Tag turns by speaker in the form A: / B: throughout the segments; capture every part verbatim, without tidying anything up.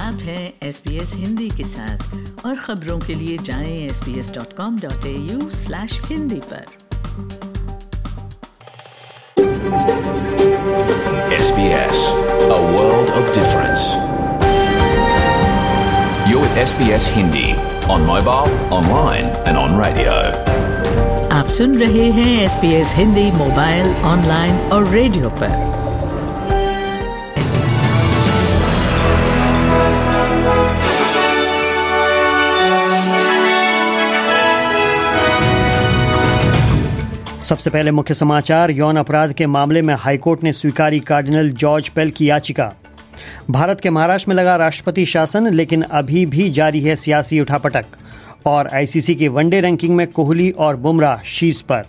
A: आप हैं S B S Hindi के साथ और खबरों के लिए जाएं S B S dot com dot A U slash Hindi पर।
B: S B S, a world of difference. You're with S B S Hindi on mobile, online and on radio.
A: आप सुन रहे हैं S B S Hindi mobile, online और radio पर।
C: सबसे पहले मुख्य समाचार। यौन अपराध के मामले में हाईकोर्ट ने स्वीकारी कार्डिनल जॉर्ज पेल की याचिका। भारत के महाराष्ट्र में लगा राष्ट्रपति शासन, लेकिन अभी भी जारी है सियासी उठापटक। और आई सी सी की वनडे रैंकिंग में कोहली और बुमराह शीर्ष पर।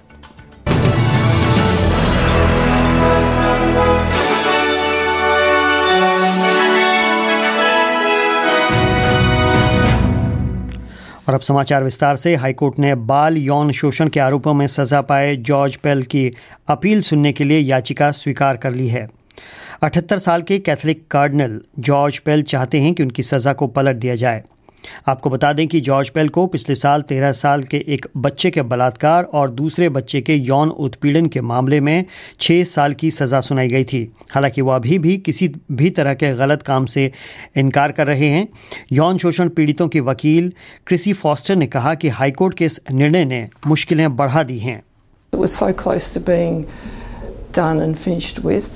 C: और अब समाचार विस्तार से। हाईकोर्ट ने बाल यौन शोषण के आरोपों में सजा पाए जॉर्ज पेल की अपील सुनने के लिए याचिका स्वीकार कर ली है। अठहत्तर साल के कैथोलिक कार्डिनल जॉर्ज पेल चाहते हैं कि उनकी सजा को पलट दिया जाए। आपको बता दें कि जॉर्ज पेल को पिछले साल तेरह साल के एक बच्चे के बलात्कार और दूसरे बच्चे के यौन उत्पीड़न के मामले में छः साल की सज़ा सुनाई गई थी। हालांकि वो अभी भी किसी भी तरह के गलत काम से इनकार कर रहे हैं। यौन शोषण पीड़ितों की वकील क्रिसी फॉस्टर ने कहा कि हाईकोर्ट के इस निर्णय ने मुश्किलें बढ़ा दी हैं।
D: It was so close to being done and finished with.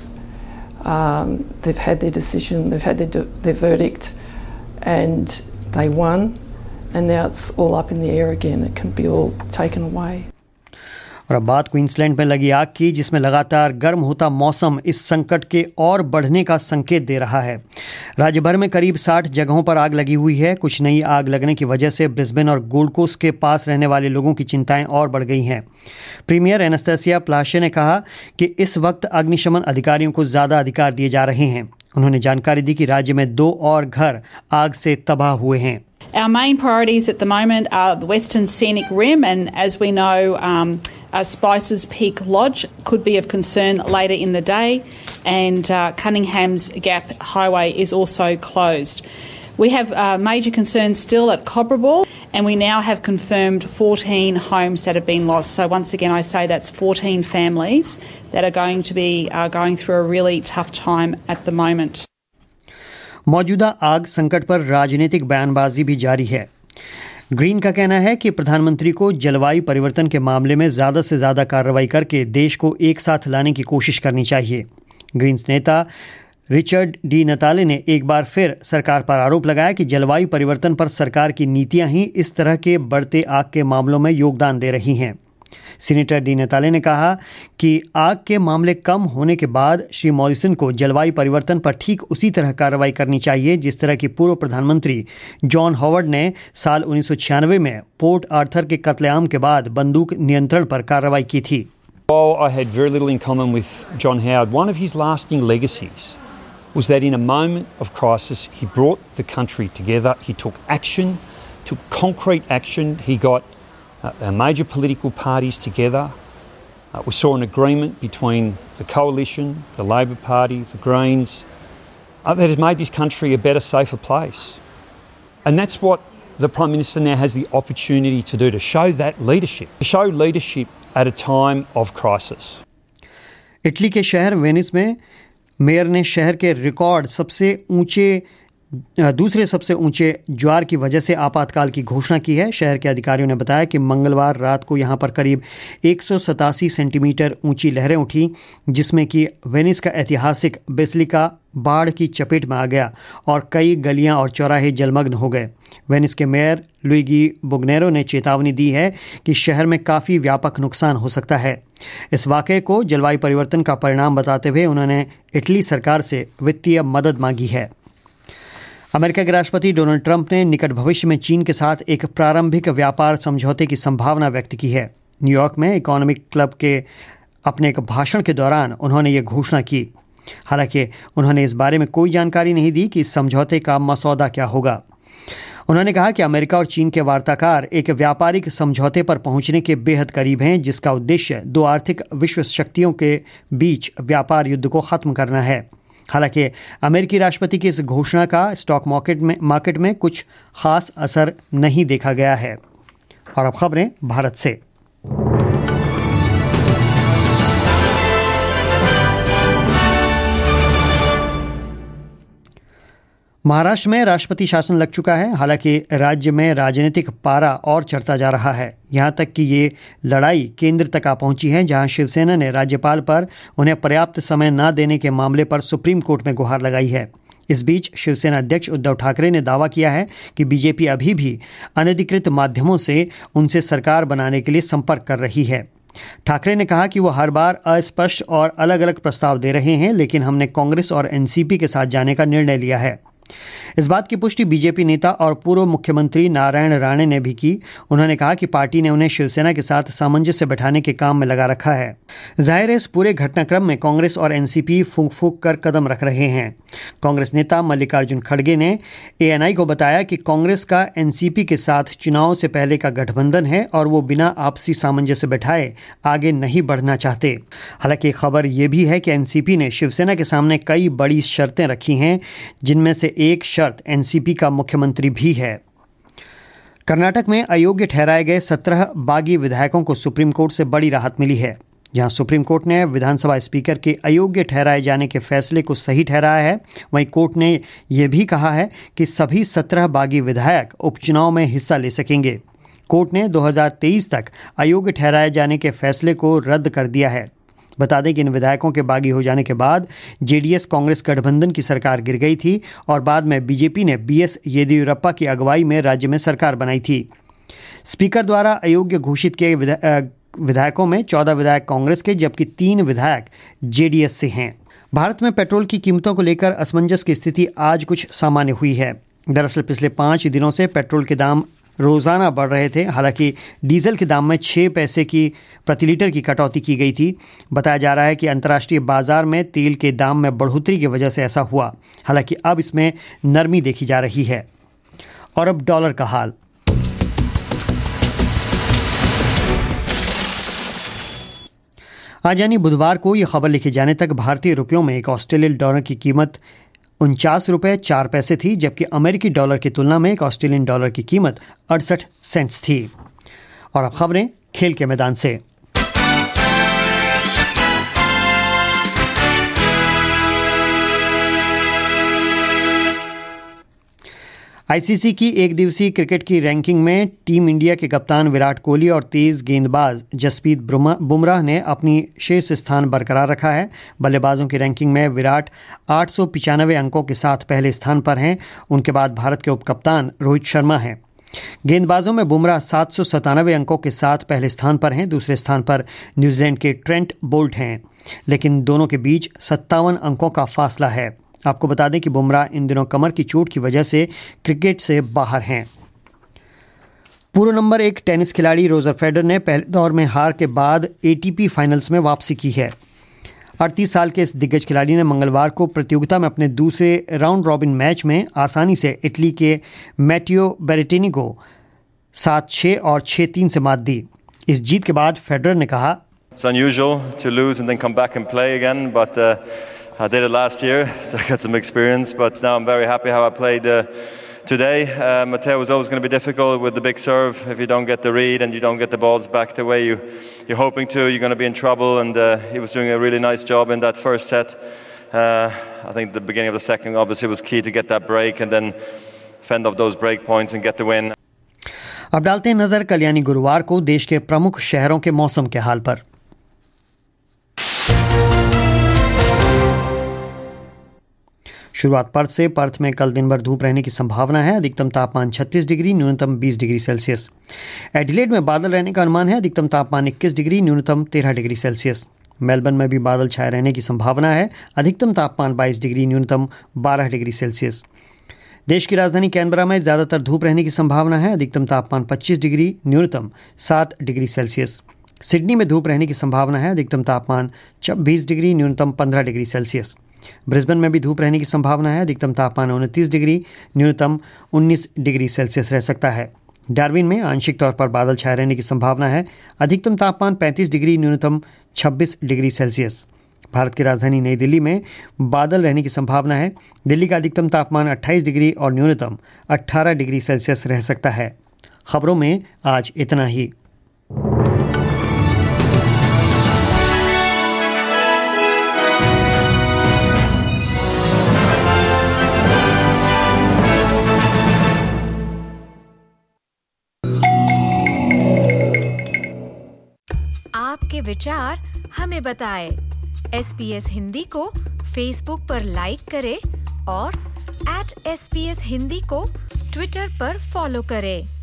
D: Um, they've had their decision, they've had their, their verdict, and they won, and now it's all up in the air again. It can be all taken away.
C: और अब बात Queensland में लगी आग की, जिसमें लगातार गर्म होता मौसम इस संकट के और बढ़ने का संकेत दे रहा है। राज्य भर में करीब साठ जगहों पर आग लगी हुई है। कुछ नई आग लगने की वजह से ब्रिस्बेन और गोल्ड कोस्ट के पास रहने वाले लोगों की चिंताएं और बढ़ गई हैं। प्रीमियर एनास्टेसिया प्लाशे ने कहा कि इस वक्त अग्निशमन अधिकारियों को ज़्यादा अधिकार दिए जा रहे हैं। उन्होंने जानकारी दी कि राज्य में दो और घर आग से तबाह हुए हैं।
E: Our main priorities at the moment are the Western Scenic Rim, and as we know, um, uh, Spices Peak Lodge could be of concern later in the day, and uh, Cunningham's Gap Highway is also closed. We have uh, major concerns still at Cobberwall, and we now have confirmed fourteen homes that have been lost. So once again, I say that's fourteen families that are going to be uh, going through a really tough time at the moment.
C: मौजूदा आग संकट पर राजनीतिक बयानबाजी भी जारी है। Green का कहना है कि प्रधानमंत्री को जलवायु परिवर्तन के मामले में ज़्यादा से ज़्यादा कार्रवाई करके देश को एक साथ लाने की कोशिश करनी चाहिए। ग्रीन्स नेता रिचर्ड डी नताले ने एक बार फिर सरकार पर आरोप लगाया कि जलवायु परिवर्तन पर सरकार की नीतियां ही इस तरह के बढ़ते आग के मामलों में योगदान दे रही हैं। सीनेटर डी नताले ने कहा कि आग के मामले कम होने के बाद श्री मॉरिसन को जलवायु परिवर्तन पर ठीक उसी तरह कार्रवाई करनी चाहिए जिस तरह की पूर्व प्रधानमंत्री जॉन हॉवर्ड ने साल उन्नीस सौ छियानवे में पोर्ट आर्थर के कत्लेआम के बाद बंदूक नियंत्रण पर कार्रवाई की थी।
F: While I had very little in common with John Howard, one of his lasting legacies was that in a moment of crisis he brought the country together. He took action, took concrete action. He got Uh, major political parties together. Uh, we saw an agreement between the coalition, the Labor Party, the Greens, uh, that has made this country a better, safer place. And that's what the Prime Minister now has the opportunity to do, to show that leadership, to show leadership at a time of crisis.
C: Italy के शहर Venice में mayor ने शहर के record सबसे ऊंचे दूसरे सबसे ऊंचे ज्वार की वजह से आपातकाल की घोषणा की है। शहर के अधिकारियों ने बताया कि मंगलवार रात को यहां पर करीब एक सौ सतासी सेंटीमीटर ऊंची लहरें उठी, जिसमें कि वेनिस का ऐतिहासिक बेसिलिका बाढ़ की चपेट में आ गया और कई गलियां और चौराहे जलमग्न हो गए। वेनिस के मेयर लुइगी बुगनेरो ने चेतावनी दी है कि शहर में काफ़ी व्यापक नुकसान हो सकता है। इस वाक़ये को जलवायु परिवर्तन का परिणाम बताते हुए उन्होंने इटली सरकार से वित्तीय मदद मांगी है। अमेरिका के राष्ट्रपति डोनाल्ड ट्रंप ने निकट भविष्य में चीन के साथ एक प्रारंभिक व्यापार समझौते की संभावना व्यक्त की है। न्यूयॉर्क में इकोनॉमिक क्लब के अपने एक भाषण के दौरान उन्होंने ये घोषणा की। हालांकि उन्होंने इस बारे में कोई जानकारी नहीं दी कि इस समझौते का मसौदा क्या होगा। उन्होंने कहा कि अमेरिका और चीन के वार्ताकार एक व्यापारिक समझौते पर पहुंचने के बेहद करीब हैं, जिसका उद्देश्य दो आर्थिक विश्व शक्तियों के बीच व्यापार युद्ध को खत्म करना है। हालांकि अमेरिकी राष्ट्रपति की इस घोषणा का स्टॉक मार्केट में मार्केट में कुछ खास असर नहीं देखा गया है। और अब खबरें भारत से। महाराष्ट्र में राष्ट्रपति शासन लग चुका है। हालांकि राज्य में राजनीतिक पारा और चढ़ता जा रहा है, यहां तक कि ये लड़ाई केंद्र तक आ पहुंची है, जहां शिवसेना ने राज्यपाल पर उन्हें पर्याप्त समय न देने के मामले पर सुप्रीम कोर्ट में गुहार लगाई है। इस बीच शिवसेना अध्यक्ष उद्धव ठाकरे ने दावा किया है कि बीजेपी अभी भी अनधिकृत माध्यमों से उनसे सरकार बनाने के लिए संपर्क कर रही है। ठाकरे ने कहा कि वो हर बार अस्पष्ट और अलग अलग प्रस्ताव दे रहे हैं, लेकिन हमने कांग्रेस और एनसीपी के साथ जाने का निर्णय लिया है। इस बात की पुष्टि बीजेपी नेता और पूर्व मुख्यमंत्री नारायण राणे ने भी की। उन्होंने कहा कि पार्टी ने उन्हें शिवसेना के साथ सामंजस्य बैठाने के काम में लगा रखा है। जाहिर है इस पूरे घटनाक्रम में कांग्रेस और एनसीपी फूंक फूंक कर कदम रख रहे हैं। कांग्रेस नेता मल्लिकार्जुन खड़गे ने एएनआई को बताया कि कांग्रेस का एनसीपी के साथ चुनाव से पहले का गठबंधन है और वो बिना आपसी सामंजस्य बैठाए आगे नहीं बढ़ना चाहते। हालांकि खबर यह भी है कि एनसीपी ने शिवसेना के सामने कई बड़ी शर्तें रखी हैं, जिनमें से एक शर्त एनसीपी का मुख्यमंत्री भी है। कर्नाटक में अयोग्य ठहराए गए सत्रह बागी विधायकों को सुप्रीम कोर्ट से बड़ी राहत मिली है। जहां सुप्रीम कोर्ट ने विधानसभा स्पीकर के अयोग्य ठहराए जाने के फैसले को सही ठहराया है, वहीं कोर्ट ने यह भी कहा है कि सभी सत्रह बागी विधायक उपचुनाव में हिस्सा ले सकेंगे। कोर्ट ने दो हज़ार तेईस तक अयोग्य ठहराए जाने के फैसले को रद्द कर दिया है। बता दें कि इन विधायकों के बागी हो जाने के बाद जेडीएस कांग्रेस गठबंधन की सरकार गिर गई थी और बाद में बीजेपी ने बीएस येदियुरप्पा की अगुवाई में राज्य में सरकार बनाई थी। स्पीकर द्वारा अयोग्य घोषित किए विधायकों में चौदह विधायक कांग्रेस के, जबकि तीन विधायक जेडीएस से हैं। भारत में पेट्रोल की कीमतों को लेकर असमंजस की स्थिति आज कुछ सामान्य हुई है। दरअसल पिछले पाँच दिनों से पेट्रोल के दाम रोज़ाना बढ़ रहे थे। हालांकि डीजल के दाम में छः पैसे की प्रति लीटर की कटौती की गई थी। बताया जा रहा है कि अंतर्राष्ट्रीय बाजार में तेल के दाम में बढ़ोतरी की वजह से ऐसा हुआ। हालांकि अब इसमें नरमी देखी जा रही है। और अब डॉलर का हाल। आज यानी बुधवार को यह खबर लिखे जाने तक भारतीय रुपयों में एक ऑस्ट्रेलियन डॉलर की कीमत उनचास रुपये चार पैसे थी, जबकि अमेरिकी डॉलर की तुलना में एक ऑस्ट्रेलियन डॉलर की कीमत अड़सठ सेंट्स थी। और अब खबरें खेल के मैदान से। आईसीसी की एक दिवसीय क्रिकेट की रैंकिंग में टीम इंडिया के कप्तान विराट कोहली और तेज गेंदबाज जसप्रीत बुमराह ने अपनी शीर्ष स्थान बरकरार रखा है। बल्लेबाजों की रैंकिंग में विराट आठ सौ पिचानवे अंकों के साथ पहले स्थान पर हैं। उनके बाद भारत के उपकप्तान रोहित शर्मा हैं। गेंदबाजों में बुमराह सात सौ सतानवे अंकों के साथ पहले स्थान पर हैं। दूसरे स्थान पर न्यूजीलैंड के ट्रेंट बोल्ट हैं, लेकिन दोनों के बीच सत्तावन अंकों का फासला है। आपको बता दें कि बुमराह इन दिनों कमर की चोट की वजह से क्रिकेट से बाहर हैं। पूर्व नंबर एक टेनिस खिलाड़ी रोजर फेडरर ने पहले दौर में हार के बाद एटीपी फाइनल्स में वापसी की है। अड़तीस साल के इस दिग्गज खिलाड़ी ने मंगलवार को प्रतियोगिता में अपने दूसरे राउंड रॉबिन मैच में आसानी से इटली के मैटियो बेरेटिनी को सात छः और छः तीन से मात दी। इस जीत के बाद फेडरर ने कहा,
G: It's unusual to lose and then come back and play again, but uh, I did it last year, so I got some experience. But now I'm very happy how I played uh, today. Uh, Matteo was always going to be difficult with the big serve. If you don't get the read and you don't get the balls back the way you, you're hoping to, you're going to be in trouble. And uh, he was doing a really nice job in that first set. Uh, I think the beginning of the second obviously was key to get that break and then fend off those break points and get the win.
C: अब डालते हैं नजर कल यानी गुरुवार को देश के प्रमुख शहरों के मौसम के हाल पर। शुरुआत पर्थ से। पर्थ में कल दिन भर धूप रहने की संभावना है। अधिकतम तापमान छत्तीस डिग्री, न्यूनतम बीस डिग्री सेल्सियस। एडिलेड में बादल रहने का अनुमान है। अधिकतम तापमान इक्कीस डिग्री, न्यूनतम तेरह डिग्री सेल्सियस। मेलबर्न में भी बादल छाए रहने की संभावना है। अधिकतम तापमान बाईस डिग्री, न्यूनतम बारह डिग्री सेल्सियस। देश की राजधानी कैनबरा में ज़्यादातर धूप रहने की संभावना है। अधिकतम तापमान पच्चीस डिग्री, न्यूनतम सात डिग्री सेल्सियस। सिडनी में धूप रहने की संभावना है। अधिकतम तापमान छब्बीस डिग्री, न्यूनतम पंद्रह डिग्री सेल्सियस। ब्रिस्बेन में भी धूप रहने की संभावना है। अधिकतम तापमान उनतीस डिग्री, न्यूनतम उन्नीस डिग्री सेल्सियस रह सकता है। डार्विन में आंशिक तौर पर बादल छाए रहने की संभावना है। अधिकतम तापमान पैंतीस डिग्री, न्यूनतम छब्बीस डिग्री सेल्सियस। भारत की राजधानी नई दिल्ली में बादल रहने की संभावना है। दिल्ली का अधिकतम तापमान अट्ठाईस डिग्री और न्यूनतम अठारह डिग्री सेल्सियस रह सकता है। खबरों में आज इतना ही।
H: आपके विचार हमें बताएं। एस बी एस हिंदी को फेसबुक पर लाइक करें और at S B S Hindi को ट्विटर पर फॉलो करें।